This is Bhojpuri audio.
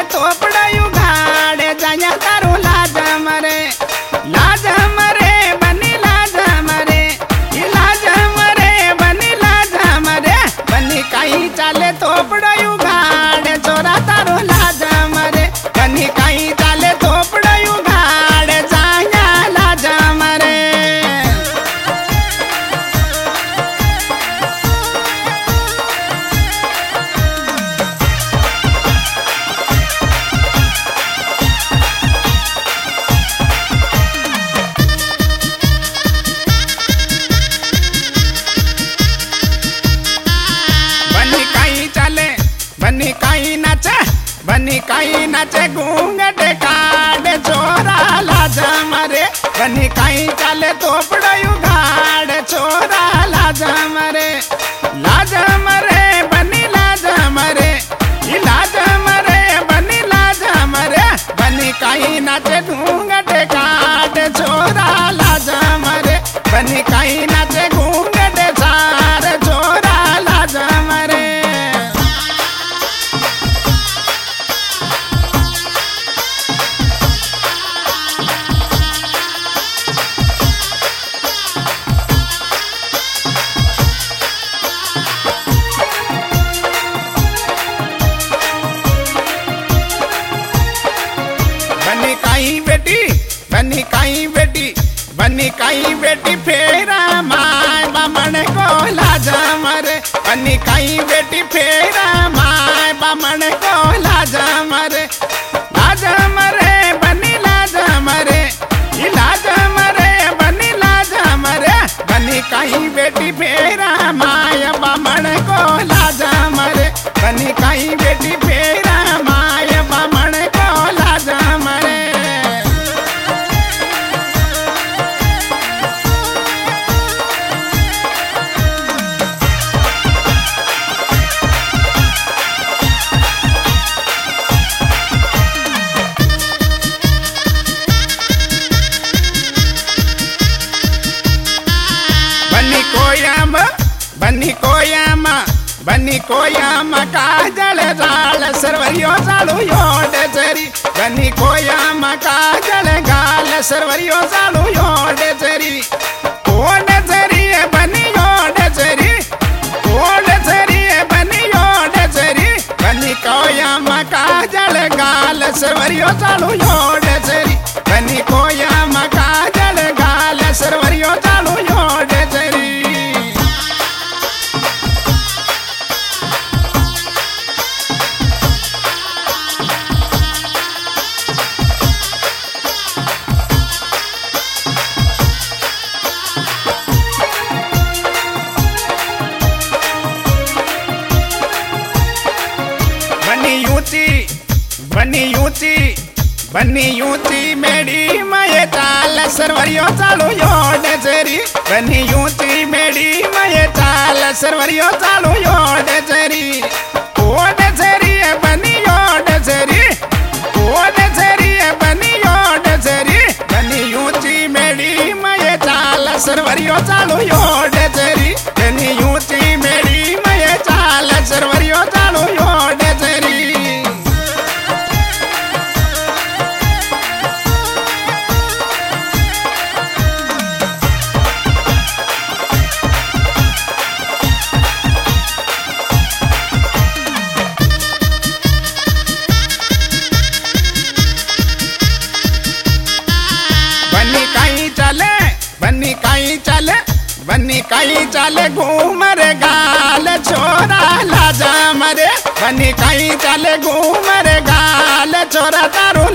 थोपड़ा उघाड़े जाया तारू लाज मरे बनी लाज मरे बनी लाज मरे बनी कहीं चाले थोपड़ा उघाड़े चोरा तारू लाज मरे बनी कहीं चाले थोपड़ा उघाड़े जाया लाज मरे। बनी कहीं नाचे घूंघट काटे चोरा लाज मरे बनी कहीं चले थोपड़ा उघाड़े चोरा लाज मरे बनी लाज मरे बनी लाज मरे बनी कहीं नाचे घूंघट काटे चोरा लाज मरे बनी कहीं नाचे घूंघट सारे चोरा लाज मरे। बनी कहीं बेटी फेरा माय बामण को लाज मरे बनी कहीं बेटी फेरा माय बामण को लाज मरे बनी लाज मरे बनी लाज मरे बनी कहीं बेटी फेरा माय बामण को लाज मरे बनी कहीं बेटी फेरा माय बामण को लाज मरे। बनी कोयामा काजल गाल सरवरियो सालू योड चरी बनी कोयामा काजल गाल सरवरियो सालू योड चरी ओड चरी बनी योड चरी बनी योड चरी बनी कोयामा काजल गाल सरवरियो सालू योड चरी बनी कोयामा काजल गाल सरवरियो सालू योड चरी। बनी यूची मेरी मये चाल सरवरियो चालू योड चरी बनी यूची मेरी मये चाल सरवरियो चालू योड चरी ओड चरी बनी योड चरी बनी योड चरी बनी यूची मेरी मये चाल सरवरियो चालू योड चरी बनी यूची मेरी मये चाल सरवरियो चालू योड चरी। बनी कहीं चले घूमर गाल छोरा लाजा मरे बनी कहीं चले घूमर गाल छोरा तारू